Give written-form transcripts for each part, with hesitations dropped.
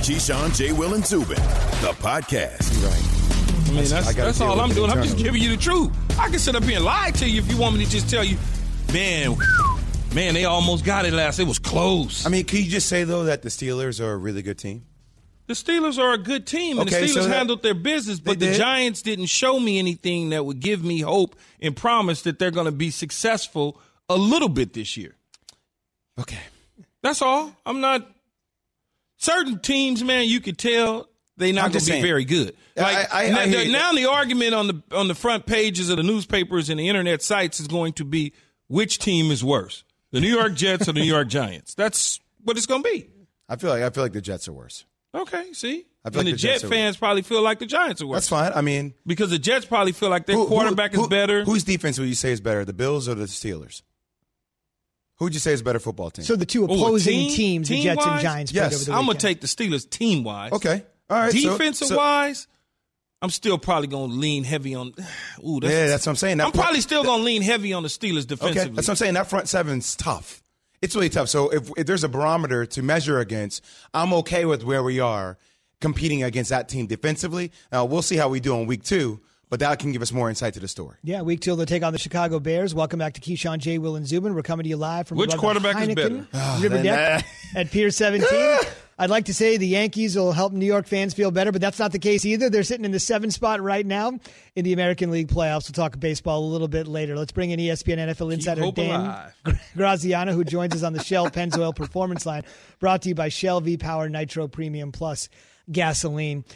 Keyshawn, J. Will, and Zubin, the podcast. Right. I mean, that's all I'm doing. I'm just giving you the truth. I can sit up here and lie to you if you want me to just tell you, man, they almost got it last. It was close. I mean, can you just say, though, that the Steelers are a really good team? The Steelers are a good team, and the Steelers handled their business, but the Giants didn't show me anything that would give me hope and promise that they're going to be successful a little bit this year. Okay. That's all. I'm not – certain teams, man, you could tell they're not going to be very good. Like now the argument on the front pages of the newspapers and the internet sites is going to be which team is worse, the New York Jets or the New York Giants. That's what it's going to be. I feel like the Jets are worse. Okay, see? I feel like the Jet fans probably feel like the Giants are worse. That's fine. I mean, because the Jets probably feel like their quarterback is better. Whose defense would you say is better, the Bills or the Steelers? Who would you say is a better football team? So the two opposing teams, the Jets and Giants. Yes, I'm going to take the Steelers team-wise. Okay, all right. Defensive-wise, I'm still probably going to lean heavy on. That's what I'm saying. I'm probably still going to lean heavy on the Steelers defensively. Okay, that's what I'm saying. That front seven's tough. It's really tough. So if there's a barometer to measure against, I'm okay with where we are competing against that team defensively. Now, we'll see how we do on week 2, but that can give us more insight to the story. Yeah, week 2, they'll take on the Chicago Bears. Welcome back to Keyshawn, J. Will, and Zubin. We're coming to you live from which quarterback is better? River Deck at Pier 17. I'd like to say the Yankees will help New York fans feel better, but that's not the case either. They're sitting in the 7th spot right now in the American League playoffs. We'll talk baseball a little bit later. Let's bring in ESPN NFL insider Dan Graziano, who joins us on the Shell Pennzoil Performance Line, brought to you by Shell V-Power Nitro Premium Plus gasoline.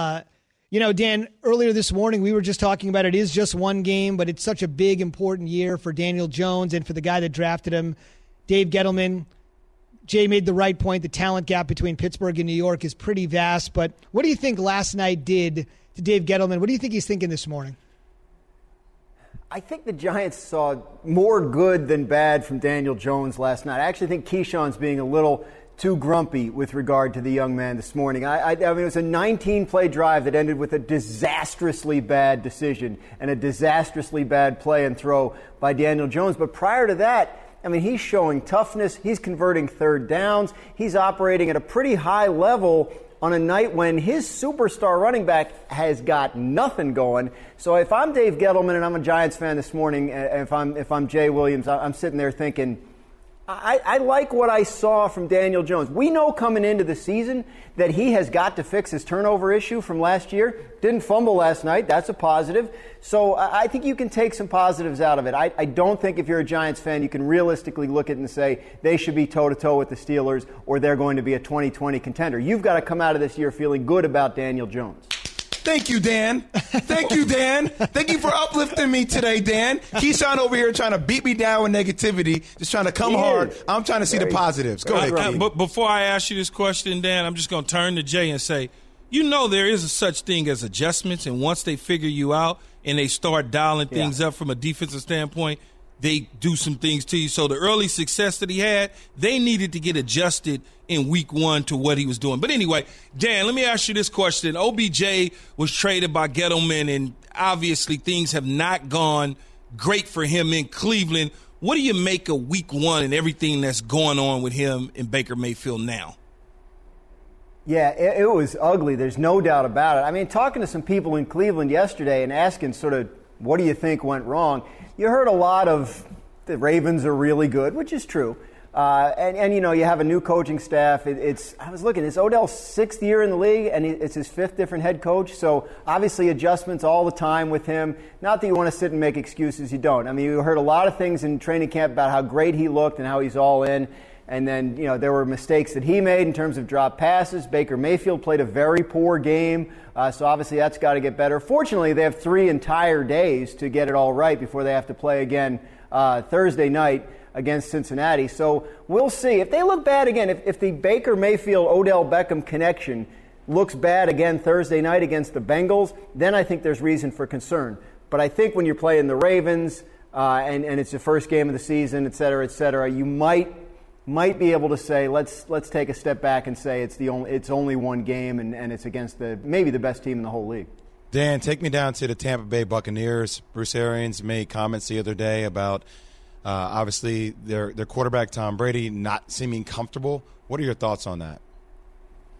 Dan, earlier this morning we were just talking about it is just one game, but it's such a big, important year for Daniel Jones and for the guy that drafted him, Dave Gettleman. Jay made the right point. The talent gap between Pittsburgh and New York is pretty vast. But what do you think last night did to Dave Gettleman? What do you think he's thinking this morning? I think the Giants saw more good than bad from Daniel Jones last night. I actually think Keyshawn's being a little too grumpy with regard to the young man this morning. I mean, it was a 19-play drive that ended with a disastrously bad decision and a disastrously bad play and throw by Daniel Jones. But prior to that, I mean, he's showing toughness. He's converting third downs. He's operating at a pretty high level on a night when his superstar running back has got nothing going. So if I'm Dave Gettleman and I'm a Giants fan this morning, if I'm Jay Williams, I'm sitting there thinking, I like what I saw from Daniel Jones. We know coming into the season that he has got to fix his turnover issue from last year. Didn't fumble last night. That's a positive. So I think you can take some positives out of it. I don't think if you're a Giants fan, you can realistically look at it and say they should be toe-to-toe with the Steelers or they're going to be a 2020 contender. You've got to come out of this year feeling good about Daniel Jones. Thank you, Dan. Thank you, Dan. Thank you for uplifting me today, Dan. Keyshawn over here trying to beat me down with negativity, just trying to come hard. I'm trying to see the positives. Go ahead, But before I ask you this question, Dan, I'm just going to turn to Jay and say, there is a such thing as adjustments, and once they figure you out and they start dialing things up from a defensive standpoint, they do some things to you. So the early success that he had, they needed to get adjusted in week 1 to what he was doing. But anyway, Dan, let me ask you this question. OBJ was traded by Gettleman, and obviously things have not gone great for him in Cleveland. What do you make of week 1 and everything that's going on with him in Baker Mayfield now? Yeah, it was ugly. There's no doubt about it. I mean, talking to some people in Cleveland yesterday and asking sort of, what do you think went wrong? You heard a lot of the Ravens are really good, which is true. And you have a new coaching staff. I was looking, it's Odell's 6th year in the league, and it's his 5th different head coach. So obviously adjustments all the time with him. Not that you want to sit and make excuses. You don't. I mean, you heard a lot of things in training camp about how great he looked and how he's all in. And then, there were mistakes that he made in terms of drop passes. Baker Mayfield played a very poor game. So obviously that's got to get better. Fortunately, they have 3 entire days to get it all right before they have to play again Thursday night against Cincinnati. So we'll see. If they look bad again, if the Baker Mayfield-Odell Beckham connection looks bad again Thursday night against the Bengals, then I think there's reason for concern. But I think when you're playing the Ravens and it's the first game of the season, et cetera, you might be able to say, let's take a step back and say it's only one game and it's against maybe the best team in the whole league. Dan, take me down to the Tampa Bay Buccaneers. Bruce Arians made comments the other day about obviously their quarterback Tom Brady not seeming comfortable. What are your thoughts on that?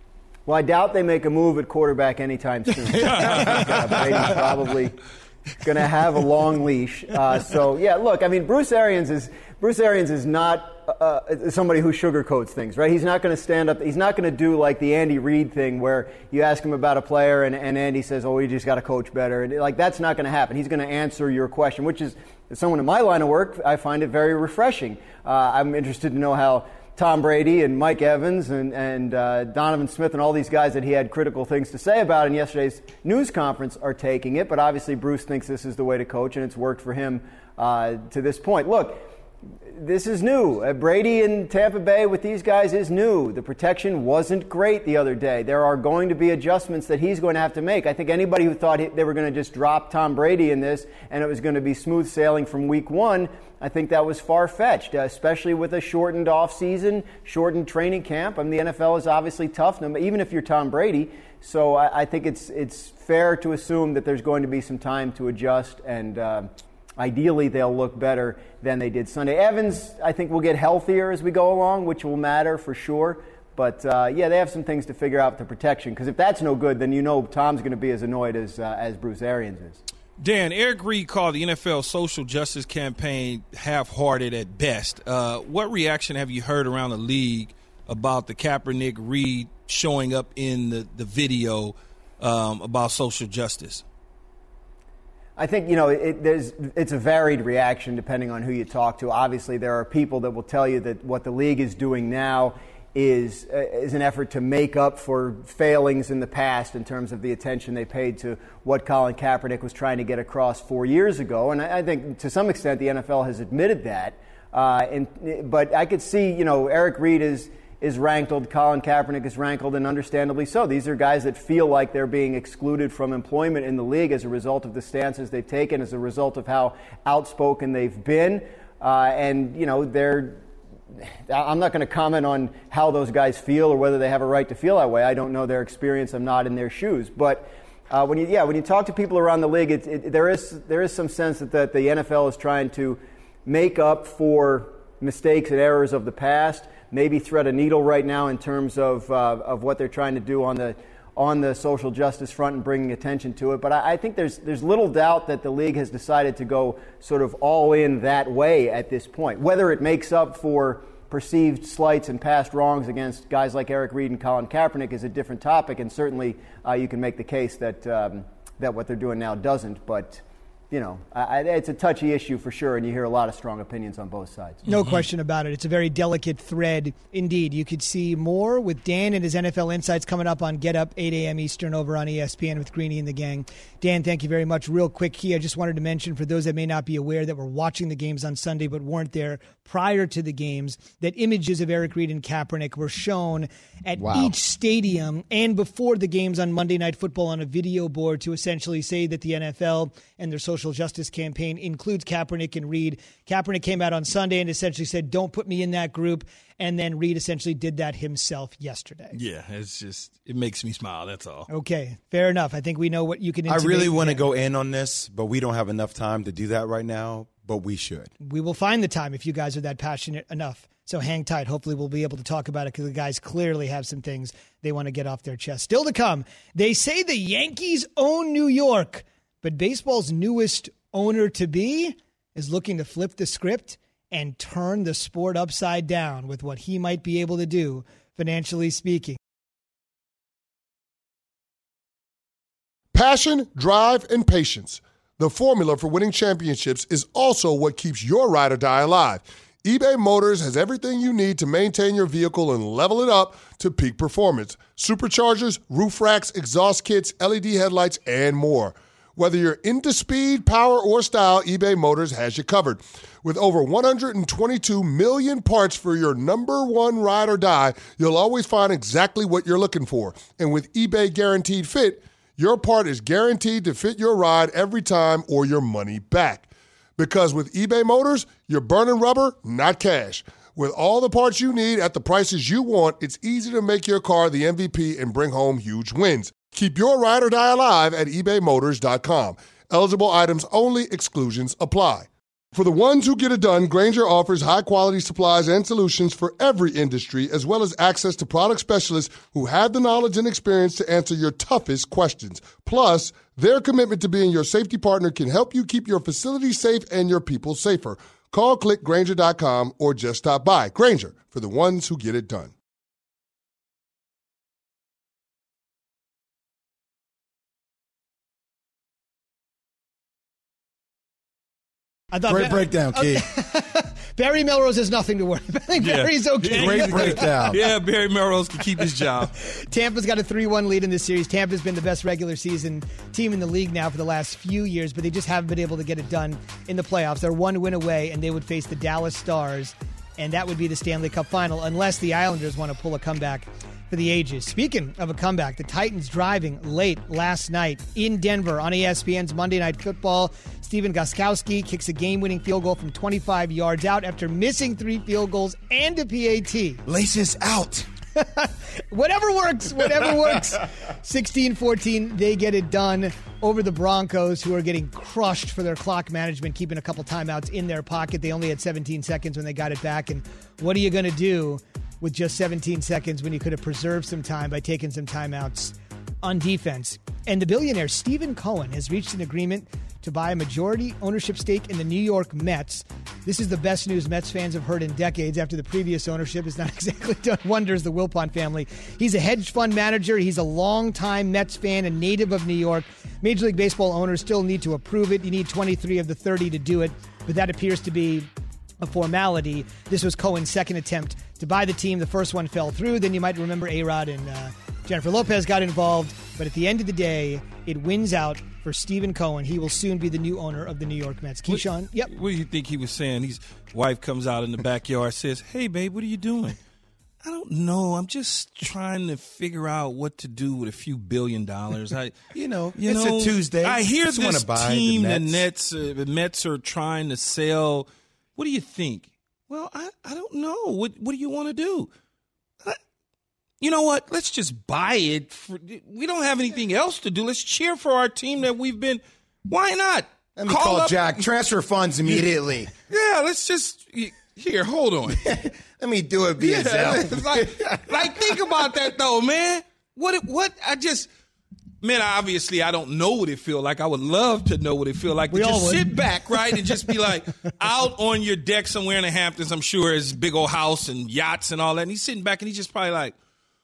Well, I doubt they make a move at quarterback anytime soon. Brady's probably going to have a long leash. Look, I mean, Bruce Arians is not somebody who sugarcoats things, right? He's not going to stand up. He's not going to do like the Andy Reid thing where you ask him about a player and Andy says, "Oh, you just got to coach better." And like that's not going to happen. He's going to answer your question, which is, as someone in my line of work, I find it very refreshing. I'm interested to know how Tom Brady and Mike Evans and Donovan Smith and all these guys that he had critical things to say about in yesterday's news conference are taking it. But obviously Bruce thinks this is the way to coach, and it's worked for him to this point. Look, this is new. Brady in Tampa Bay with these guys is new. The protection wasn't great the other day. There are going to be adjustments that he's going to have to make. I think anybody who thought they were going to just drop Tom Brady in this and it was going to be smooth sailing from week one, I think that was far-fetched, especially with a shortened offseason, shortened training camp. I mean, the NFL is obviously tough, even if you're Tom Brady. So I think it's fair to assume that there's going to be some time to adjust, and ideally they'll look better than they did Sunday. Evans, I think, will get healthier as we go along, which will matter for sure. But, they have some things to figure out with the protection, because if that's no good, then you know Tom's going to be as annoyed as Bruce Arians is. Dan, Eric Reid called the NFL social justice campaign half-hearted at best. What reaction have you heard around the league about the Kaepernick-Reid showing up in the video about social justice? I think, it's a varied reaction depending on who you talk to. Obviously, there are people that will tell you that what the league is doing now is an effort to make up for failings in the past in terms of the attention they paid to what Colin Kaepernick was trying to get across 4 years ago. And I think to some extent the NFL has admitted that. But I could see, Eric Reid is rankled, Colin Kaepernick is rankled, and understandably so. These are guys that feel like they're being excluded from employment in the league as a result of the stances they've taken, as a result of how outspoken they've been. I'm not going to comment on how those guys feel or whether they have a right to feel that way. I don't know their experience. I'm not in their shoes. But when you talk to people around the league, there is some sense that the NFL is trying to make up for mistakes and errors of the past. Maybe thread a needle right now in terms of what they're trying to do on the social justice front and bringing attention to it. But I think there's little doubt that the league has decided to go sort of all in that way at this point. Whether it makes up for perceived slights and past wrongs against guys like Eric Reid and Colin Kaepernick is a different topic, and certainly you can make the case that what they're doing now doesn't. But it's a touchy issue for sure, and you hear a lot of strong opinions on both sides. No question about it. It's a very delicate thread indeed. You could see more with Dan and his NFL Insights coming up on Get Up, 8 a.m. Eastern over on ESPN with Greeny and the gang. Dan, thank you very much. Real quick, I just wanted to mention for those that may not be aware that were watching the games on Sunday but weren't there prior to the games, that images of Eric Reid and Kaepernick were shown at each stadium and before the games on Monday Night Football on a video board to essentially say that the NFL and their social justice campaign includes Kaepernick and Reid. Kaepernick came out on Sunday and essentially said, "Don't put me in that group." And then Reid essentially did that himself yesterday. Yeah, it makes me smile. That's all. Okay, fair enough. I think we know what you can intimate. I really want to go in on this, but we don't have enough time to do that right now, but we should. We will find the time if you guys are that passionate enough. So hang tight. Hopefully we'll be able to talk about it because the guys clearly have some things they want to get off their chest. Still to come, they say the Yankees own New York, but baseball's newest owner-to-be is looking to flip the script and turn the sport upside down with what he might be able to do, financially speaking. Passion, drive, and patience. The formula for winning championships is also what keeps your ride or die alive. eBay Motors has everything you need to maintain your vehicle and level it up to peak performance. Superchargers, roof racks, exhaust kits, LED headlights, and more. Whether you're into speed, power, or style, eBay Motors has you covered. With over 122 million parts for your number one ride or die, you'll always find exactly what you're looking for. And with eBay Guaranteed Fit, your part is guaranteed to fit your ride every time or your money back. Because with eBay Motors, you're burning rubber, not cash. With all the parts you need at the prices you want, it's easy to make your car the MVP and bring home huge wins. Keep your ride or die alive at ebaymotors.com. Eligible items only. Exclusions apply. For the ones who get it done, Grainger offers high-quality supplies and solutions for every industry, as well as access to product specialists who have the knowledge and experience to answer your toughest questions. Plus, their commitment to being your safety partner can help you keep your facility safe and your people safer. Call, click Grainger.com, or just stop by. Grainger, for the ones who get it done. Great breakdown, kid. Barry Melrose has nothing to worry about. I think Barry's okay. Great breakdown. Yeah, Barry Melrose can keep his job. Tampa's got a 3-1 lead in this series. Tampa's been the best regular season team in the league now for the last few years, but they just haven't been able to get it done in the playoffs. They're 1 win away, and they would face the Dallas Stars, and that would be the Stanley Cup final, unless the Islanders want to pull a comeback for the ages. Speaking of a comeback, the Titans driving late last night in Denver on ESPN's Monday Night Football. Steven Gostkowski kicks a game-winning field goal from 25 yards out after missing 3 field goals and a PAT. Laces out. Whatever works. 16-14, they get it done over the Broncos, who are getting crushed for their clock management, keeping a couple timeouts in their pocket. They only had 17 seconds when they got it back. And what are you going to do with just 17 seconds when you could have preserved some time by taking some timeouts on defense? And the billionaire Stephen Cohen has reached an agreement to buy a majority ownership stake in the New York Mets. This is the best news Mets fans have heard in decades after the previous ownership has not exactly done wonders, the Wilpon family. He's a hedge fund manager. He's a longtime Mets fan, a native of New York. Major League Baseball owners still need to approve it. You need 23 of the 30 to do it, but that appears to be a formality. This was Cohen's second attempt to buy the team. The first one fell through. Then you might remember A-Rod and Jennifer Lopez got involved. But at the end of the day, it wins out for Stephen Cohen. He will soon be the new owner of the New York Mets. Keyshawn, yep. What do you think he was saying? His wife comes out in the backyard, says, "Hey, babe, what are you doing?" "I don't know. I'm just trying to figure out what to do with a few $1 billion. It's a Tuesday. I hear Just this wanna buy team, the Mets are trying to sell. What do you think?" "Well, I don't know. What do you want to do?" "You know what? Let's just buy it. We don't have anything else to do. Let's cheer for our team that we've been. Why not? Let me call Jack. Transfer funds immediately. Yeah, let's just here. Hold on. Let me do it via Zelle. like think about that though, man. What? Obviously I don't know what it feels like. I would love to know what it feels like. To just sit back, right, and just be like out on your deck somewhere in the Hamptons. I'm sure his big old house and yachts and all that. And he's sitting back and he's just probably like,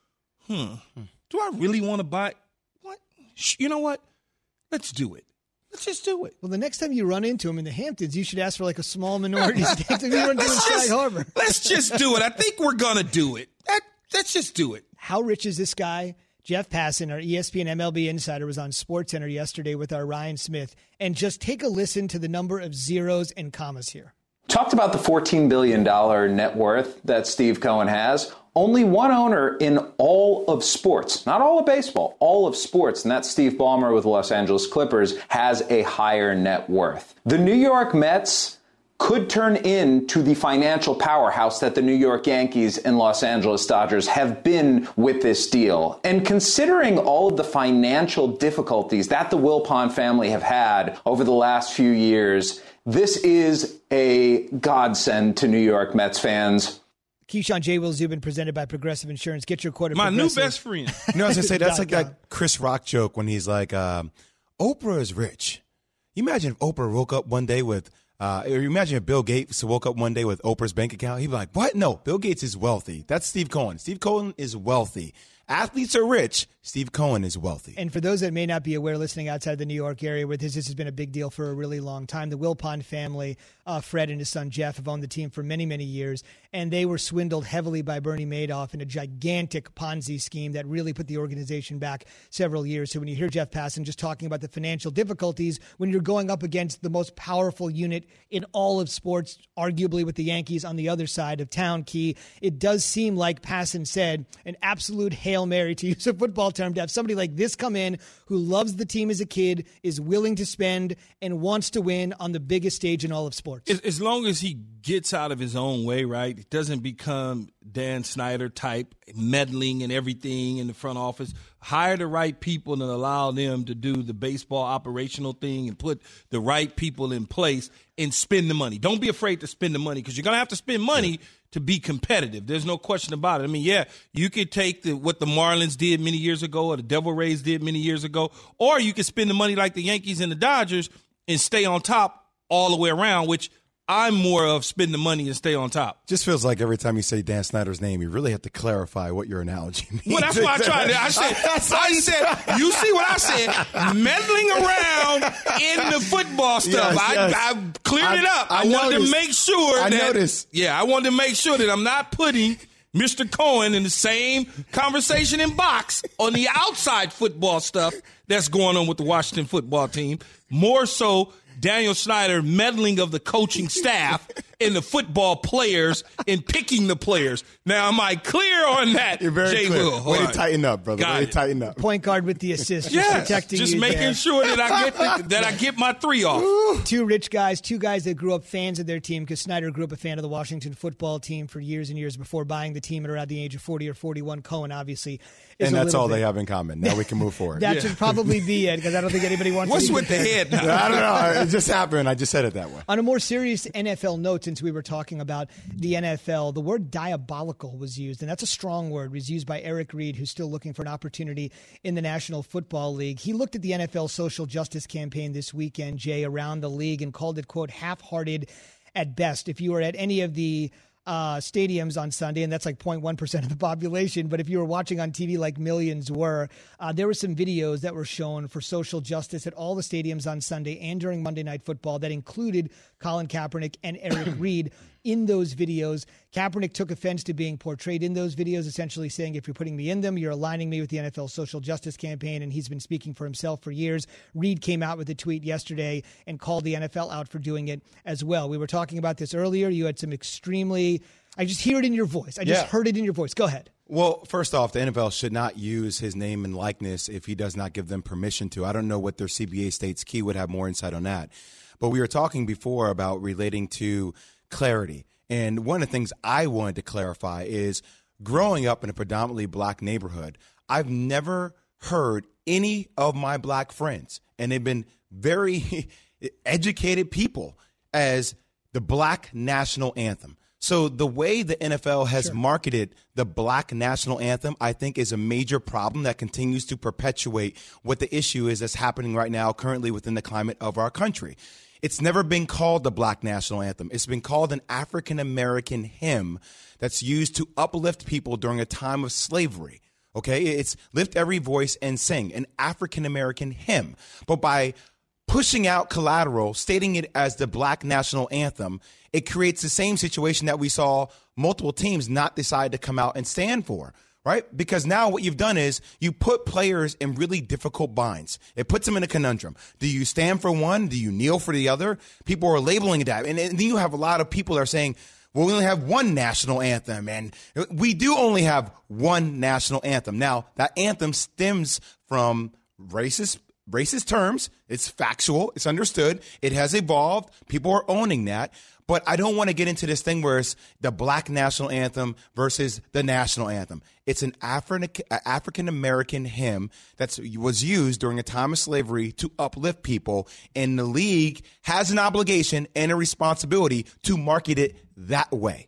do I really want to buy? What? You know what? Let's do it. Let's just do it. Well, the next time you run into him in the Hamptons, you should ask for like a small minority stake. Let's just do it. I think we're going to do it. Let's just do it. How rich is this guy? Jeff Passan, our ESPN MLB insider, was on SportsCenter yesterday with our Ryan Smith. And just take a listen to the number of zeros and commas here. Talked about the $14 billion net worth that Steve Cohen has. Only one owner in all of sports, not all of baseball, all of sports, and that's Steve Ballmer with the Los Angeles Clippers, has a higher net worth. The New York Mets could turn into the financial powerhouse that the New York Yankees and Los Angeles Dodgers have been with this deal. And considering all of the financial difficulties that the Wilpon family have had over the last few years, this is a godsend to New York Mets fans. Keyshawn, J. Will Zubin, presented by Progressive Insurance. Get your quote. My new best friend. I was going to say, that's like that Chris Rock joke when he's like, Oprah is rich. You imagine if Oprah woke up one day with, or you imagine if Bill Gates woke up one day with Oprah's bank account. He'd be like, what? No, Bill Gates is wealthy. That's Steve Cohen. Steve Cohen is wealthy. Athletes are rich. Steve Cohen is wealthy. And for those that may not be aware, listening outside the New York area, where this has been a big deal for a really long time, the Wilpon family, Fred and his son Jeff, have owned the team for many, many years, and they were swindled heavily by Bernie Madoff in a gigantic Ponzi scheme that really put the organization back several years. So when you hear Jeff Passan just talking about the financial difficulties when you're going up against the most powerful unit in all of sports, arguably with the Yankees on the other side of town, Key, it does seem like Passan said an absolute Hail Mary, to use a football term, to have somebody like this come in who loves the team as a kid, is willing to spend, and wants to win on the biggest stage in all of sports. sports. As long as he gets out of his own way, right? It doesn't become Dan Snyder type meddling and everything in the front office. Hire the right people and allow them to do the baseball operational thing and put the right people in place and spend the money. Don't be afraid to spend the money because you're going to have to spend money to be competitive. There's no question about it. I mean, yeah, you could take what the Marlins did many years ago or the Devil Rays did many years ago, or you could spend the money like the Yankees and the Dodgers and stay on top all the way around, which I'm more of spend the money and stay on top. Just feels like every time you say Dan Snyder's name, you really have to clarify what your analogy means. Well, that's why I tried to. I said, you see what I said? Meddling around in the football stuff. Yes. I cleared it up. I wanted to make sure I noticed. Yeah, I wanted to make sure that I'm not putting Mr. Cohen in the same conversation in box on the outside football stuff that's going on with the Washington football team. More so, Daniel Snyder meddling of the coaching staff and the football players and picking the players. Now, am I clear on that? You're very Jay clear. Will? Way to tighten up, brother. Way to tighten up. Point guard with the assist, Yes, protecting just you making there. sure that I get my three off. Two rich guys, two guys that grew up fans of their team because Snyder grew up a fan of the Washington football team for years and years before buying the team at around the age of 40 or 41. Cohen, obviously, is And a that's little all bit. they have in common. Now we can move forward. That should probably be it because I don't think anybody wants What's to be with the compared. head now? I don't know. It just happened. I just said it that way. On a more serious NFL note, since we were talking about the NFL, the word diabolical was used, and that's a strong word. It was used by Eric Reed, who's still looking for an opportunity in the National Football League. He looked at the NFL social justice campaign this weekend, Jay, around the league and called it, quote, half-hearted at best. If you were at any of the stadiums on Sunday, and that's like 0.1% of the population, but if you were watching on TV like millions were, there were some videos that were shown for social justice at all the stadiums on Sunday and during Monday Night Football that included Colin Kaepernick and Eric Reed. In those videos, Kaepernick took offense to being portrayed in those videos, essentially saying, if you're putting me in them, you're aligning me with the NFL social justice campaign, and he's been speaking for himself for years. Reed came out with a tweet yesterday and called the NFL out for doing it as well. We were talking about this earlier. You had some extremely, I just hear it in your voice. I just heard it in your voice. Go ahead. Well, first off, the NFL should not use his name and likeness if he does not give them permission to. I don't know what their CBA states. Key would have more insight on that. But we were talking before about relating to clarity. And one of the things I wanted to clarify is growing up in a predominantly black neighborhood, I've never heard any of my black friends, and they've been very educated people, as the black national anthem. So the way the NFL has marketed the black national anthem, I think, is a major problem that continues to perpetuate what the issue is that's happening right now currently within the climate of our country. It's never been called the Black National Anthem. It's been called an African-American hymn that's used to uplift people during a time of slavery. Okay? It's lift every voice and sing, an African-American hymn. But by pushing out collateral, stating it as the Black National Anthem, it creates the same situation that we saw multiple teams not decide to come out and stand for. Right? Because now what you've done is you put players in really difficult binds. It puts them in a conundrum. Do you stand for one? Do you kneel for the other? People are labeling it that. And then you have a lot of people that are saying, well, we only have one national anthem. And we do only have one national anthem. Now, that anthem stems from racist terms. It's factual. It's understood. It has evolved. People are owning that. But I don't want to get into this thing where it's the black national anthem versus the national anthem. It's an African-American hymn that was used during a time of slavery to uplift people. And the league has an obligation and a responsibility to market it that way.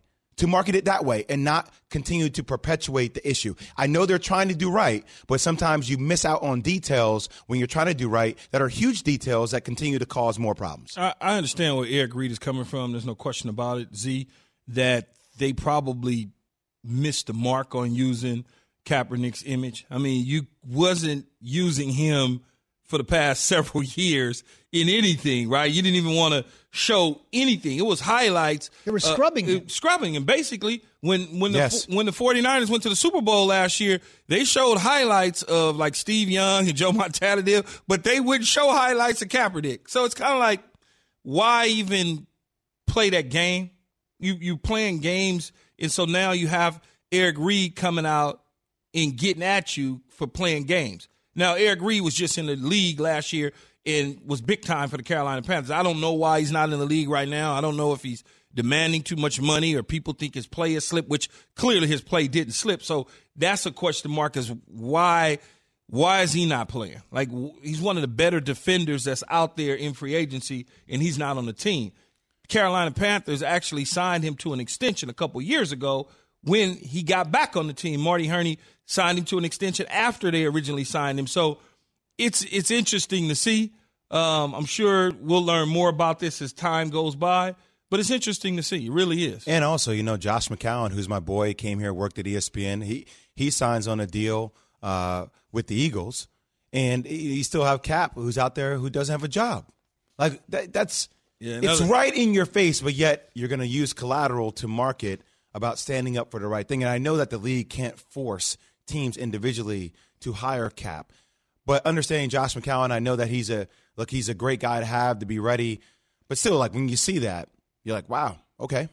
And not continue to perpetuate the issue. I know they're trying to do right, but sometimes you miss out on details when you're trying to do right that are huge details that continue to cause more problems. I understand where Eric Reed is coming from. There's no question about it, Z, that they probably missed the mark on using Kaepernick's image. I mean, you wasn't using him for the past several years in anything, right? You didn't even want to show anything. It was highlights. They were scrubbing him. Scrubbing. And basically, when the 49ers went to the Super Bowl last year, they showed highlights of like Steve Young and Joe Montana did, but they wouldn't show highlights of Kaepernick. So it's kind of like, why even play that game? You playing games, and so now you have Eric Reed coming out and getting at you for playing games. Now, Eric Reid was just in the league last year and was big time for the Carolina Panthers. I don't know why he's not in the league right now. I don't know if he's demanding too much money or people think his play has slipped, which clearly his play didn't slip. So that's a question mark, is why is he not playing? Like, he's one of the better defenders that's out there in free agency, and he's not on the team. Carolina Panthers actually signed him to an extension a couple years ago when he got back on the team. Marty Herney signed him to an extension after they originally signed him. So it's interesting to see. I'm sure we'll learn more about this as time goes by, but it's interesting to see. It really is. And also, Josh McCown, who's my boy, came here, worked at ESPN. He signs on a deal with the Eagles, and you still have Cap, who's out there who doesn't have a job. Like it's right in your face, but yet you're going to use collateral to market about standing up for the right thing. And I know that the league can't force teams individually to hire Cap, but understanding Josh McCown, I know that he's a great guy to have, to be ready. But still, like, when you see that, you're like, wow, okay.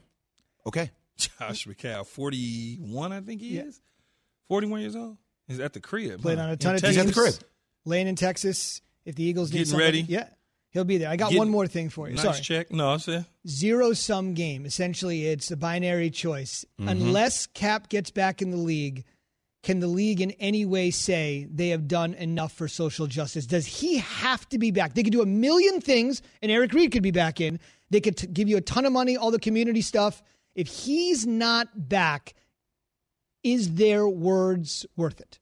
Josh McCown, 41, I think he is. 41 years old. He's at the crib. Played on a ton of teams. He's at the crib. Laying in Texas. If the Eagles need something, ready. Yeah, he'll be there. I got one more thing for you. Nice Sorry. check. No, it's a zero-sum game. Essentially, it's a binary choice. Mm-hmm. Unless Cap gets back in the league, can the league in any way say they have done enough for social justice? Does he have to be back? They could do a million things, and Eric Reid could be back in. They could give you a ton of money, all the community stuff. If he's not back, is their words worth it?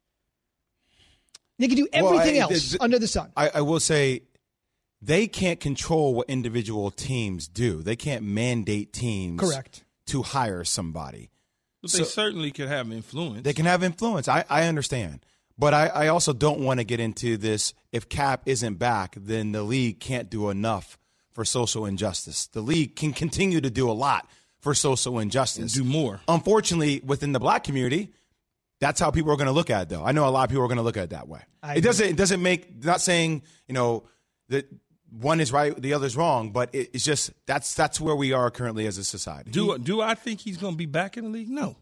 They could do everything else under the sun. I will say they can't control what individual teams do. They can't mandate teams to hire somebody. But they certainly could have influence. They can have influence. I understand. But I also don't want to get into this. If Cap isn't back, then the league can't do enough for social injustice. The league can continue to do a lot for social injustice. And do more. Unfortunately, within the black community, that's how people are going to look at it, though. I know a lot of people are going to look at it that way. It doesn't make, not saying, that one is right, the other's wrong, but it's just that's where we are currently as a society. Do I think he's going to be back in the league? No.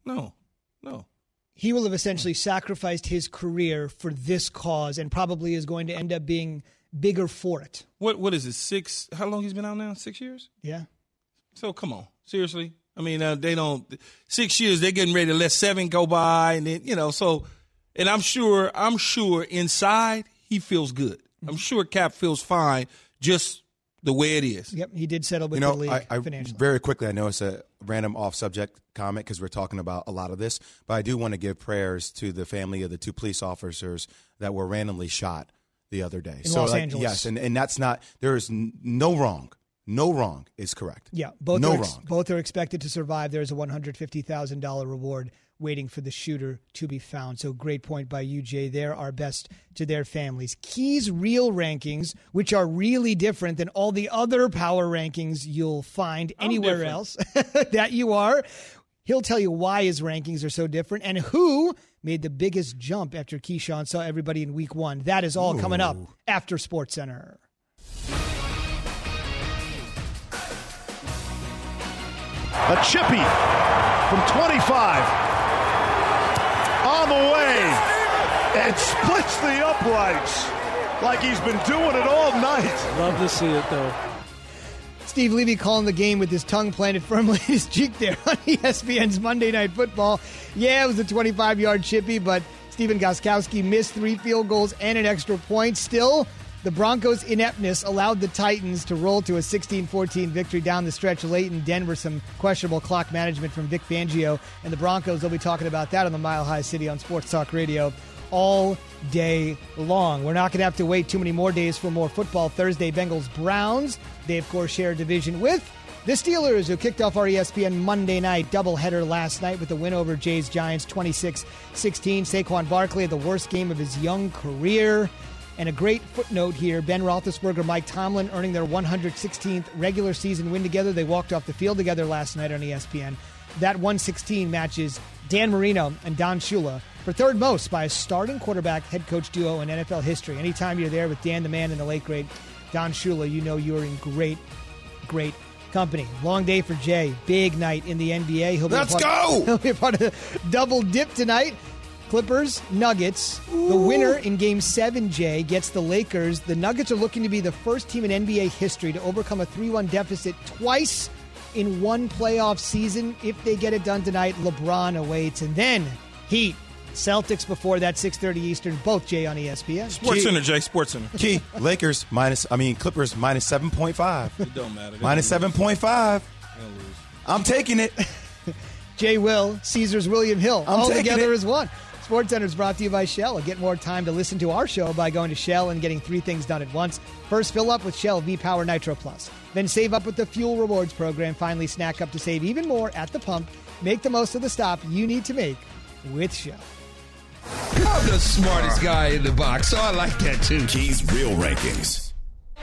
He will have essentially sacrificed his career for this cause and probably is going to end up being bigger for it. What is it, how long he's been out now? 6 years? Yeah. So come on, seriously. I mean, they don't. 6 years, they're getting ready to let 7 go by, and then so. And I'm sure inside he feels good. I'm sure Cap feels fine, just the way it is. Yep, he did settle with the league financially. Very quickly, I know it's a random off-subject comment because we're talking about a lot of this, but I do want to give prayers to the family of the 2 police officers that were randomly shot the other day. In Los Angeles. Yes, and that's not. There is no wrong. No wrong is correct. Yeah, both are expected to survive. There's a $150,000 reward waiting for the shooter to be found. So great point by you, Jay. They're our best to their families. Key's real rankings, which are really different than all the other power rankings you'll find anywhere else that you are. He'll tell you why his rankings are so different and who made the biggest jump after Keyshawn saw everybody in week 1. That is all coming up after SportsCenter. A chippy from 25 on the way and splits the uprights like he's been doing it all night. Love to see it, though. Steve Levy calling the game with his tongue planted firmly in his cheek there on ESPN's Monday Night Football. Yeah, it was a 25-yard chippy, but Stephen Gostkowski missed 3 field goals and an extra point. Still, the Broncos' ineptness allowed the Titans to roll to a 16-14 victory down the stretch late in Denver. Some questionable clock management from Vic Fangio. And the Broncos will be talking about that on the Mile High City on Sports Talk Radio all day long. We're not going to have to wait too many more days for more football. Thursday, Bengals-Browns. They, of course, share a division with the Steelers, who kicked off our ESPN Monday night doubleheader last night with a win over Jay's Giants 26-16. Saquon Barkley had the worst game of his young career. And a great footnote here, Ben Roethlisberger, Mike Tomlin earning their 116th regular season win together. They walked off the field together last night on ESPN. That 116 matches Dan Marino and Don Shula for third most by a starting quarterback head coach duo in NFL history. Anytime you're there with Dan the Man and the late great Don Shula, you know you're in great company. Long day for Jay. Big night in the NBA. He'll be Let's go! He'll be a part of the double dip tonight. Clippers, Nuggets. The winner in Game 7, Jay, gets the Lakers. The Nuggets are looking to be the first team in NBA history to overcome a 3-1 deficit twice in one playoff season. If they get it done tonight, LeBron awaits. And then Heat, Celtics before that, 6:30 Eastern, both, Jay, on ESPN. SportsCenter, Jay, SportsCenter. Key, Clippers minus 7.5. It don't matter. Minus 7.5. I'm taking it. Jay Will, Caesars William Hill, I'm all taking together it. as one. SportsCenter is brought to you by Shell. Get more time to listen to our show by going to Shell and getting 3 things done at once. First, fill up with Shell V-Power Nitro Plus. Then save up with the Fuel Rewards program. Finally, snack up to save even more at the pump. Make the most of the stop you need to make with Shell. I'm the smartest guy in the box, so I like that too. Key's Real Rankings.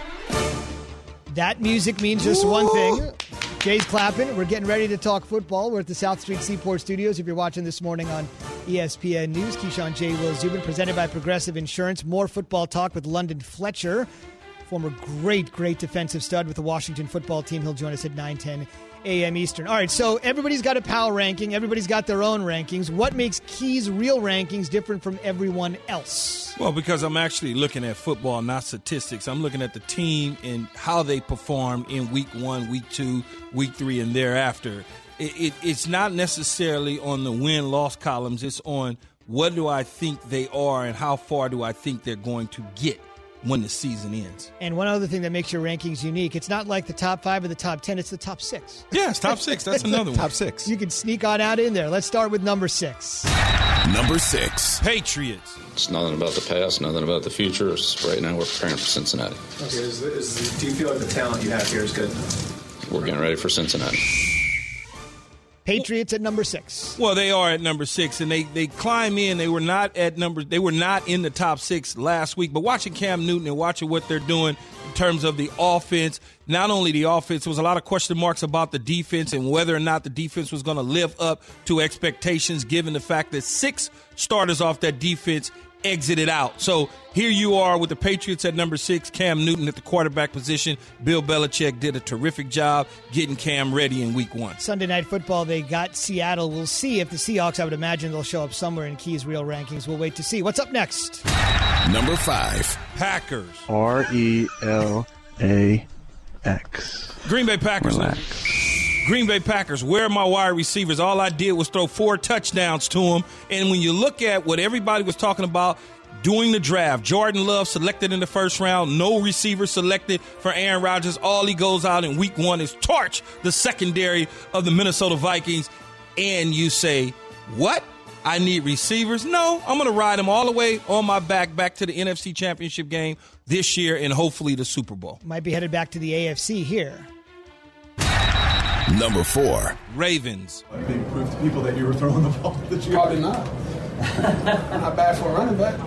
That music means just one thing. Jay's clapping. We're getting ready to talk football. We're at the South Street Seaport Studios. If you're watching this morning on ESPN News, Keyshawn, J. Will, Zubin, presented by Progressive Insurance. More football talk with London Fletcher, former great defensive stud with the Washington football team. He'll join us at 9:10 a.m. Eastern. All right, so everybody's got a power ranking. Everybody's got their own rankings. What makes Key's real rankings different from everyone else? Well, because I'm actually looking at football, not statistics. I'm looking at the team and how they performed in week 1, week 2, week 3, and thereafter. It's not necessarily on the win-loss columns. It's on what do I think they are and how far do I think they're going to get when the season ends. And one other thing that makes your rankings unique, it's not like the top 5 or the top 10, it's the top 6. Yes, top 6. That's another one. Top 6. You can sneak on out in there. Let's start with number 6. Number 6. Patriots. It's nothing about the past, nothing about the future. It's right now we're preparing for Cincinnati. Okay, do you feel like the talent you have here is good? We're getting ready for Cincinnati. Patriots at number 6. Well, they are at number 6, and they climb in. They were not in the top 6 last week. But watching Cam Newton and watching what they're doing in terms of the offense, not only the offense, there was a lot of question marks about the defense and whether or not the defense was going to live up to expectations, given the fact that 6 starters off that defense exited out. So here you are with the Patriots at number 6, Cam Newton at the quarterback position. Bill Belichick did a terrific job getting Cam ready in week 1. Sunday Night Football, they got Seattle. We'll see if the Seahawks, I would imagine they'll show up somewhere in Key's real rankings. We'll wait to see. What's up next? Number 5. Packers. RELAX. Green Bay Packers. Green Bay Packers, where are my wide receivers? All I did was throw 4 touchdowns to them. And when you look at what everybody was talking about during the draft, Jordan Love selected in the first round, no receiver selected for Aaron Rodgers. All he goes out in week 1 is torch the secondary of the Minnesota Vikings. And you say, what? I need receivers? No, I'm going to ride them all the way on my back to the NFC Championship game this year and hopefully the Super Bowl. Might be headed back to the AFC here. Number 4. Ravens. I think prove to people that you were throwing the ball. Probably not. Not bad for a running back.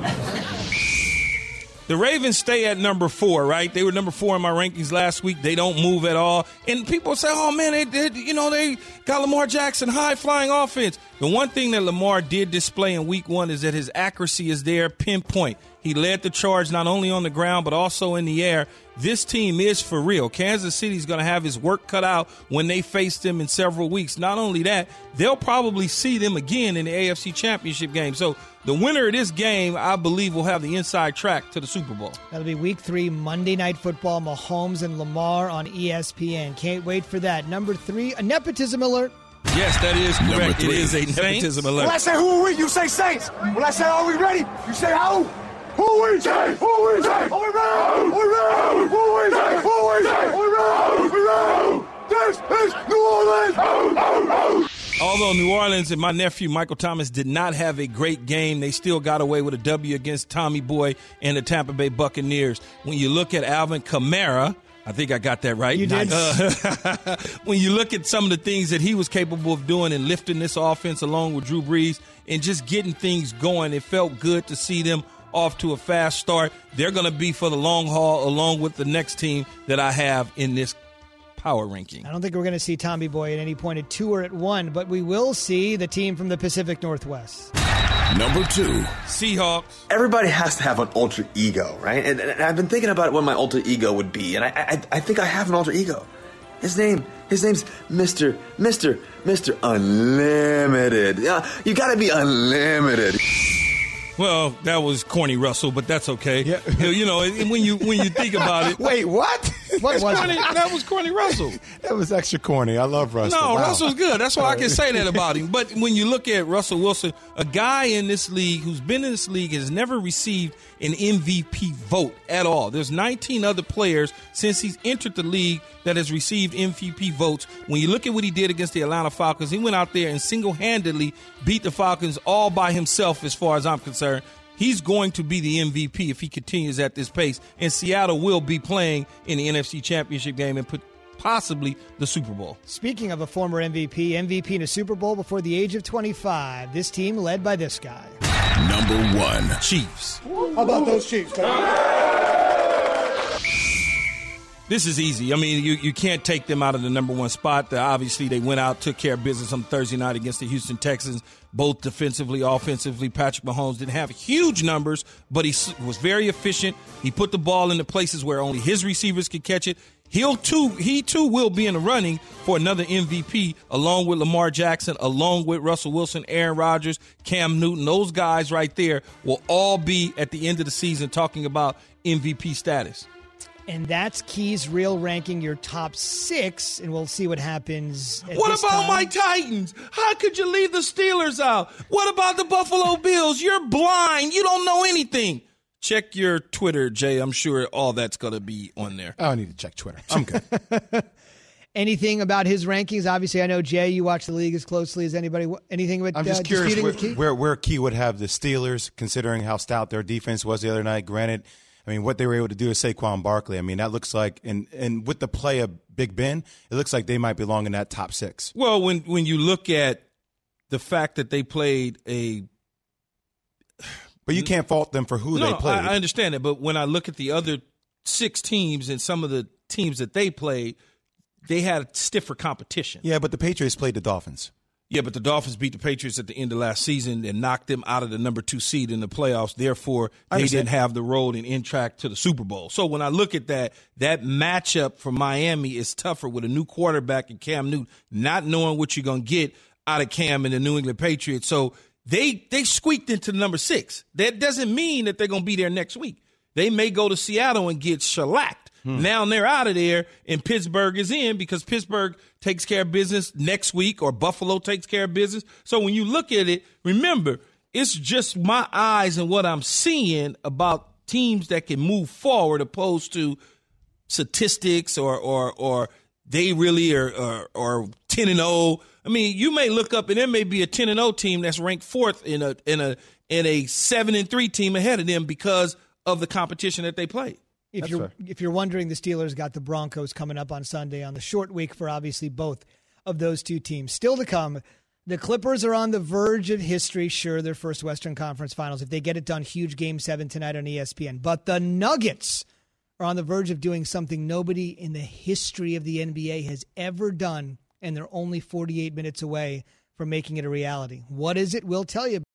The Ravens stay at number 4, right? They were number 4 in my rankings last week. They don't move at all. And people say, oh, man, they got Lamar Jackson, high-flying offense. The one thing that Lamar did display in week 1 is that his accuracy is there, pinpoint. He led the charge not only on the ground but also in the air. This team is for real. Kansas City's going to have his work cut out when they face them in several weeks. Not only that, they'll probably see them again in the AFC Championship game. So the winner of this game, I believe, will have the inside track to the Super Bowl. That'll be week 3, Monday Night Football, Mahomes and Lamar on ESPN. Can't wait for that. Number 3, a nepotism alert. Yes, that is correct. It is a nepotism alert. When I say who are we, you say Saints. When I say are we ready, you say how? Who we say? Who we say? Are we ready? Are we ready? Who we say? Who we say? Are we ready? Are we ready? This is New Orleans. Although New Orleans and my nephew Michael Thomas did not have a great game, they still got away with a W against Tommy Boy and the Tampa Bay Buccaneers. When you look at Alvin Kamara, I think I got that right. You did. When you look at some of the things that he was capable of doing and lifting this offense along with Drew Brees and just getting things going, it felt good to see them off to a fast start. They're going to be for the long haul along with the next team that I have in this power ranking. I don't think we're going to see Tommy Boy at any point at 2 or at 1, but we will see the team from the Pacific Northwest. Number 2. Seahawks. Everybody has to have an alter ego, right? And I've been thinking about what my alter ego would be, and I think I have an alter ego. His name's Mr. Unlimited. You gotta be unlimited. Well, that was corny, Russell, but that's okay. Yeah. You know, when you think about it. Wait, what? What was corny? That was corny, Russell. That was extra corny. I love Russell. No, wow. Russell's good. That's why I can say that about him. But when you look at Russell Wilson, a guy in this league who's been in this league has never received an MVP vote at all. There's 19 other players since he's entered the league that has received MVP votes. When you look at what he did against the Atlanta Falcons, he went out there and single-handedly beat the Falcons all by himself as far as I'm concerned. He's going to be the MVP if he continues at this pace. And Seattle will be playing in the NFC Championship game and possibly the Super Bowl. Speaking of a former MVP in a Super Bowl before the age of 25, this team led by this guy. Number 1. Chiefs. How about those Chiefs, man? This is easy. I mean, you can't take them out of the number 1 spot. Obviously, they went out, took care of business on Thursday night against the Houston Texans, both defensively, offensively. Patrick Mahomes didn't have huge numbers, but he was very efficient. He put the ball in the places where only his receivers could catch it. He too will be in the running for another MVP, along with Lamar Jackson, along with Russell Wilson, Aaron Rodgers, Cam Newton. Those guys right there will all be at the end of the season talking about MVP status. And that's Key's real ranking your top 6, and we'll see what happens. What about my Titans? How could you leave the Steelers out? What about the Buffalo Bills? You're blind. You don't know anything. Check your Twitter, Jay. I'm sure all that's going to be on there. I don't need to check Twitter. I'm good. Anything about his rankings? Obviously, I know, Jay, you watch the league as closely as anybody. Anything with I'm just curious where Key would have the Steelers, considering how stout their defense was the other night. Granted, I mean, what they were able to do is Saquon Barkley. I mean, that looks like, and with the play of Big Ben, it looks like they might belong in that top 6. Well, when you look at the fact that they played a But you can't fault them for who they played. I understand that. But when I look at the other 6 teams and some of the teams that they played, they had stiffer competition. Yeah, but the Patriots played the Dolphins. Yeah, but the Dolphins beat the Patriots at the end of last season and knocked them out of the number 2 seed in the playoffs. Therefore, they didn't have the road and in track to the Super Bowl. So when I look at that matchup for Miami is tougher with a new quarterback and Cam Newton, not knowing what you're going to get out of Cam and the New England Patriots. So they squeaked into the number 6. That doesn't mean that they're going to be there next week. They may go to Seattle and get shellacked. Now they're out of there, and Pittsburgh is in because Pittsburgh takes care of business next week, or Buffalo takes care of business. So when you look at it, remember, it's just my eyes and what I'm seeing about teams that can move forward opposed to statistics or they really are 10-0. I mean, you may look up and there may be a 10-0 team that's ranked 4th in a 7-3 team ahead of them because of the competition that they played. If you're wondering, the Steelers got the Broncos coming up on Sunday on the short week for obviously both of those 2 teams. Still to come, the Clippers are on the verge of history. Sure, their first Western Conference Finals. If they get it done, huge Game 7 tonight on ESPN. But the Nuggets are on the verge of doing something nobody in the history of the NBA has ever done, and they're only 48 minutes away from making it a reality. What is it? We'll tell you.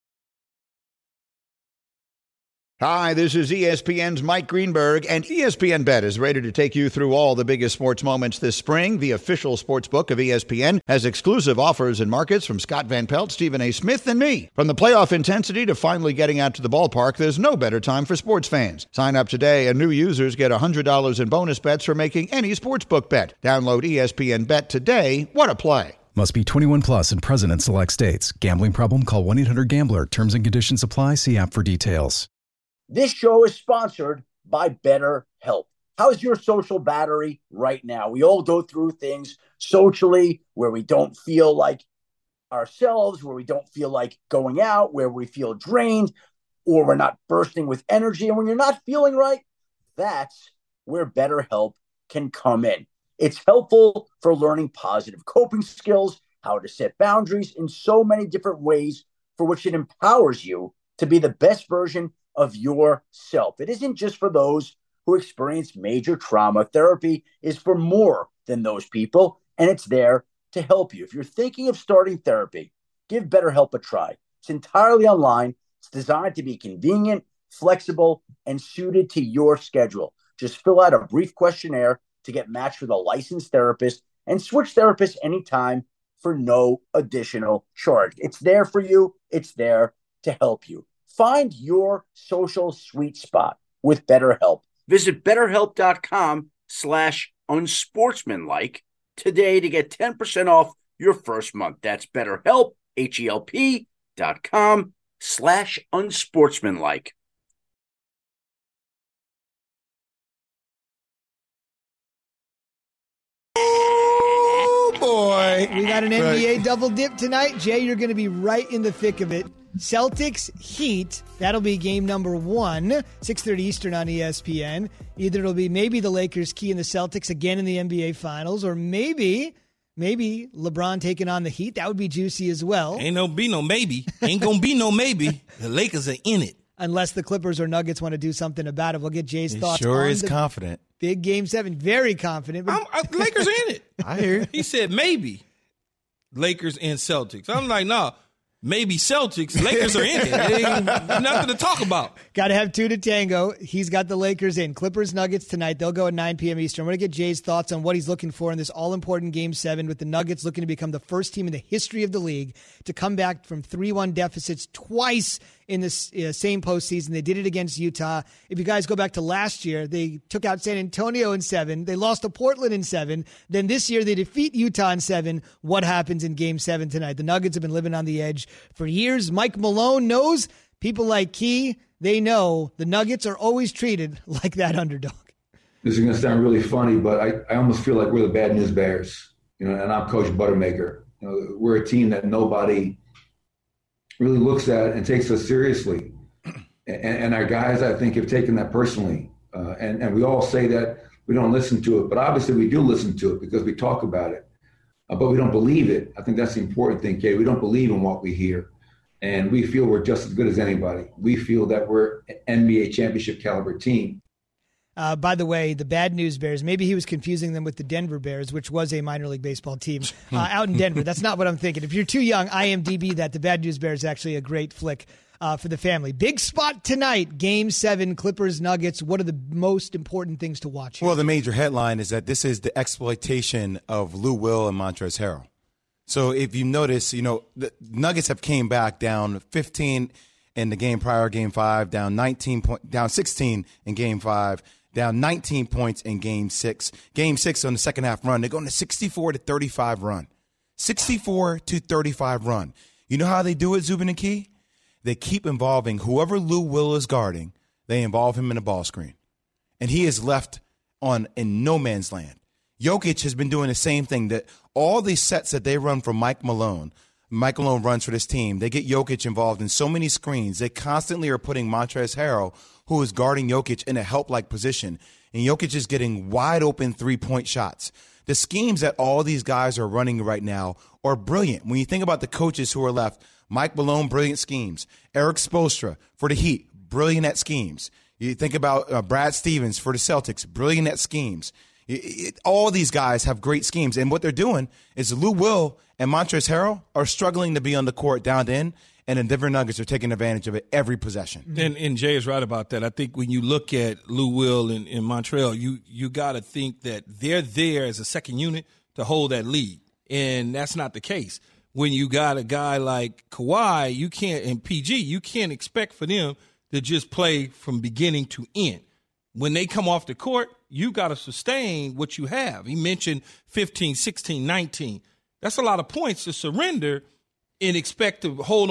Hi, this is ESPN's Mike Greenberg, and ESPN Bet is ready to take you through all the biggest sports moments this spring. The official sports book of ESPN has exclusive offers and markets from Scott Van Pelt, Stephen A. Smith, and me. From the playoff intensity to finally getting out to the ballpark, there's no better time for sports fans. Sign up today, and new users get $100 in bonus bets for making any sportsbook bet. Download ESPN Bet today. What a play. Must be 21 plus and present in select states. Gambling problem? Call 1-800-GAMBLER. Terms and conditions apply. See app for details. This show is sponsored by BetterHelp. How's your social battery right now? We all go through things socially where we don't feel like ourselves, where we don't feel like going out, where we feel drained, or we're not bursting with energy. And when you're not feeling right, that's where BetterHelp can come in. It's helpful for learning positive coping skills, how to set boundaries in so many different ways for which it empowers you to be the best version of yourself. It isn't just for those who experience major trauma. Therapy is for more than those people, and it's there to help you. If you're thinking of starting therapy, give BetterHelp a try. It's entirely online. It's designed to be convenient, flexible, and suited to your schedule. Just fill out a brief questionnaire to get matched with a licensed therapist, and switch therapists anytime for no additional charge. It's there for you. It's there to help you. Find your social sweet spot with BetterHelp. Visit BetterHelp.com/unsportsmanlike today to get 10% off your first month. That's BetterHelp, HELP.com/unsportsmanlike. Oh, boy. We got an NBA double dip tonight. Jay, you're going to be right in the thick of it. Celtics Heat. That'll be game number 1, 6:30 Eastern on ESPN. Either it'll be maybe the Lakers keying the Celtics again in the NBA Finals, or maybe LeBron taking on the Heat. That would be juicy as well. Ain't gonna be no maybe. The Lakers are in it. Unless the Clippers or Nuggets want to do something about it. We'll get Jay's thoughts. Sure on is the confident. Big game 7. Very confident. Lakers are in it. I hear you. He said maybe Lakers and Celtics. I'm like, no. Maybe Celtics. Lakers are in it. Ain't nothing to talk about. Got to have 2 to tango. He's got the Lakers in. Clippers, Nuggets tonight. They'll go at 9 p.m. Eastern. I'm going to get Jay's thoughts on what he's looking for in this all-important Game 7 with the Nuggets looking to become the first team in the history of the league to come back from 3-1 deficits twice in the same postseason. They did it against Utah. If you guys go back to last year, they took out San Antonio in 7. They lost to Portland in 7. Then this year they defeat Utah in 7. What happens in Game 7 tonight? The Nuggets have been living on the edge for years. Mike Malone knows. People like Key, they know the Nuggets are always treated like that underdog. This is going to sound really funny, but I almost feel like we're the bad news bears. And I'm Coach Buttermaker. We're a team that nobody really looks at and takes us seriously. And our guys, I think, have taken that personally. And we all say that we don't listen to it, but obviously we do listen to it because we talk about it. But we don't believe it. I think that's the important thing, Kay. We don't believe in what we hear. And we feel we're just as good as anybody. We feel that we're an NBA championship caliber team. By the way, the Bad News Bears, maybe he was confusing them with the Denver Bears, which was a minor league baseball team out in Denver. That's not what I'm thinking. If you're too young, IMDb that. The Bad News Bears is actually a great flick for the family. Big spot tonight, Game 7, Clippers, Nuggets. What are the most important things to watch here? Well, the major headline is that this is the exploitation of Lou Will and Montrezl Harrell. So if you notice, the Nuggets have came back down 15 in the game prior, Game 5, down 16 in Game 5, down 19 points in Game 6. Game 6 on the second half run, they're going to 64-35 run. 64-35 run. You know how they do it, Zubin and Key? They keep involving whoever Lou Will is guarding, they involve him in a ball screen. And he is left in no man's land. Jokic has been doing the same thing. That all these sets that they run from Mike Malone runs for this team. They get Jokic involved in so many screens. They constantly are putting Montrezl Harrell, who is guarding Jokic, in a help-like position. And Jokic is getting wide-open three-point shots. The schemes that all these guys are running right now are brilliant. When you think about the coaches who are left, Mike Malone, brilliant schemes. Eric Spoelstra for the Heat, brilliant at schemes. You think about Brad Stevens for the Celtics, brilliant at schemes. All these guys have great schemes. And what they're doing is Lou Will and Montrezl Harrell are struggling to be on the court down to end, and the Denver Nuggets are taking advantage of it every possession. And Jay is right about that. I think when you look at Lou Will and Montrezl, you got to think that they're there as a second unit to hold that lead. And that's not the case. When you got a guy like Kawhi, and PG, you can't expect for them to just play from beginning to end. When they come off the court, you got to sustain what you have. He mentioned 15, 16, 19. That's a lot of points to surrender and expect to hold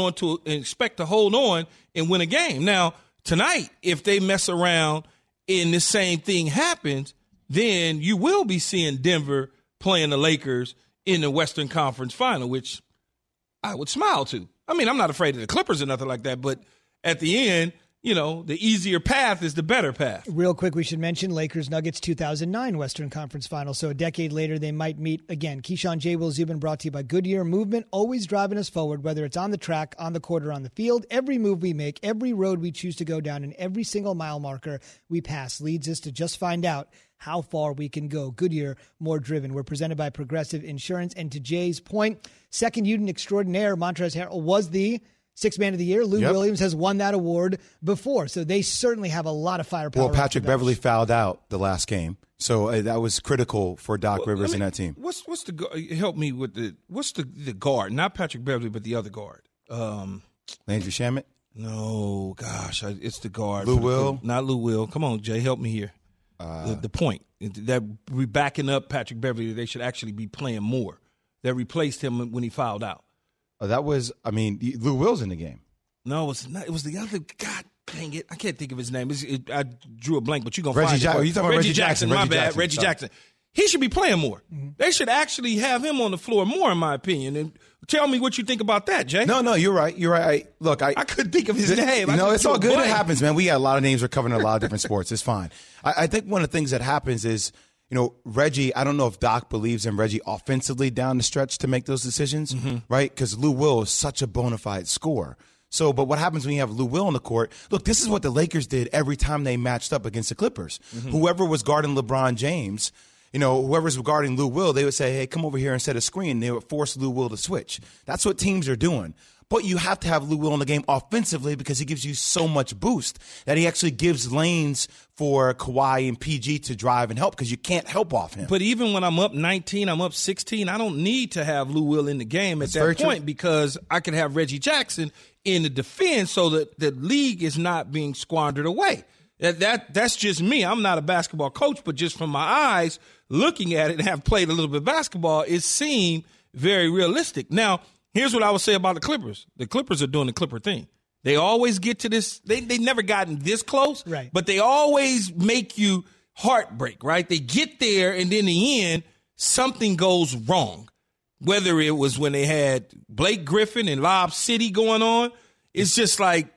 on and win a game. Now, tonight, if they mess around and the same thing happens, then you will be seeing Denver playing the Lakers in the Western Conference Final, which I would smile to. I mean, I'm not afraid of the Clippers or nothing like that, but at the end, the easier path is the better path. Real quick, we should mention Lakers-Nuggets 2009 Western Conference Final. So a decade later, they might meet again. Keyshawn, J. Will Zubin, brought to you by Goodyear. Movement, always driving us forward, whether it's on the track, on the court, or on the field. Every move we make, every road we choose to go down, and every single mile marker we pass leads us to just find out how far we can go. Goodyear, more driven. We're presented by Progressive Insurance. And to Jay's point, second unit extraordinaire, Montrezl Harrell was the Sixth Man of the Year. Lou Williams has won that award before, so they certainly have a lot of firepower. Well, Patrick Beverley fouled out the last game, so that was critical for Doc Rivers and that team. What's the help me with what's the guard? Not Patrick Beverley, but the other guard. Landry Shamet? No, gosh, it's the guard. Lou Will? Not Lou Will. Come on, Jay, help me here. The point that we're backing up Patrick Beverley, they should actually be playing more. That replaced him when he fouled out. Lou Will's in the game. No, it's not. It was the other. God dang it! I can't think of his name. I drew a blank, but you're going to find it. Are you talking about Reggie Jackson? My bad. Reggie Jackson. He should be playing more. Mm-hmm. They should actually have him on the floor more, in my opinion. And tell me what you think about that, Jay. No, you're right. You're right. I couldn't think of his name. It's all good. It happens, man. We got a lot of names. We're covering a lot of different sports. It's fine. I think one of the things that happens is, Reggie, I don't know if Doc believes in Reggie offensively down the stretch to make those decisions, right? Because Lou Will is such a bona fide scorer. So, but what happens when you have Lou Will on the court? Look, this is what the Lakers did every time they matched up against the Clippers. Mm-hmm. Whoever was guarding LeBron James, whoever's guarding Lou Will, they would say, hey, come over here and set a screen. They would force Lou Will to switch. That's what teams are doing. But you have to have Lou Will in the game offensively because he gives you so much boost that he actually gives lanes for Kawhi and PG to drive and help because you can't help off him. But even when I'm up 19, I'm up 16, I don't need to have Lou Will in the game at that point because I can have Reggie Jackson in the defense so that the league is not being squandered away. That's just me. I'm not a basketball coach, but just from my eyes looking at it and have played a little bit of basketball, it seemed very realistic. Now, here's what I would say about the Clippers. The Clippers are doing the Clipper thing. They always get to this. They never gotten this close, right? But they always make you heartbreak, right? They get there, and then in the end, something goes wrong. Whether it was when they had Blake Griffin and Lob City going on, it's just like,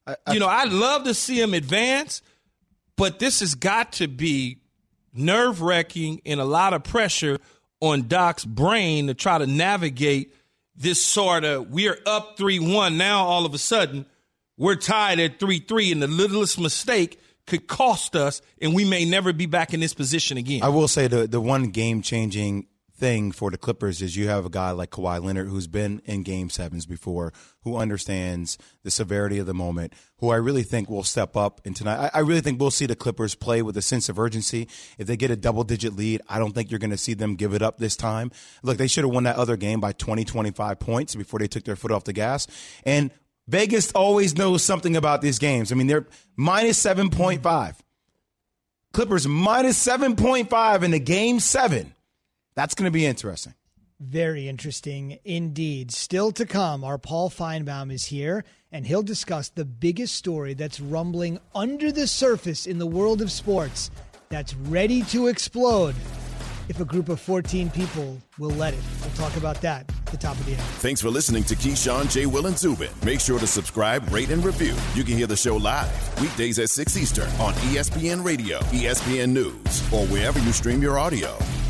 I'd love to see them advance, but this has got to be nerve-wracking and a lot of pressure on Doc's brain to try to navigate this sort of, we're up 3-1. Now, all of a sudden, we're tied at 3-3, and the littlest mistake could cost us, and we may never be back in this position again. I will say the one game-changing thing for the Clippers is you have a guy like Kawhi Leonard who's been in Game 7s before, who understands the severity of the moment, who I really think will step up. And tonight, I really think we'll see the Clippers play with a sense of urgency. If they get a double-digit lead, I don't think you're going to see them give it up this time. Look, they should have won that other game by 20, 25 points before they took their foot off the gas. And Vegas always knows something about these games. I mean, they're minus 7.5. Clippers minus 7.5 in the Game 7. That's going to be interesting. Very interesting indeed. Still to come, our Paul Feinbaum is here, and he'll discuss the biggest story that's rumbling under the surface in the world of sports that's ready to explode if a group of 14 people will let it. We'll talk about that at the top of the hour. Thanks for listening to Keyshawn, J. Will, and Zubin. Make sure to subscribe, rate, and review. You can hear the show live weekdays at 6 Eastern on ESPN Radio, ESPN News, or wherever you stream your audio.